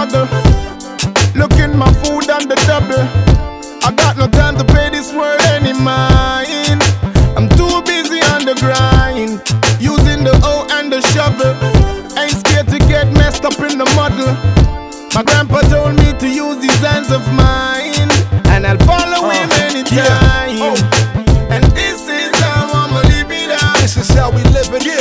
struggle. Looking my food on the double. I got no time to pay this world any mind. I'm too busy on the grind, using the hoe and the shovel. Ain't scared to get messed up in the muddle. My grandpa told me to use these hands of mine, and I'll follow him anytime. And this is how I'ma live it out. This is how we live it.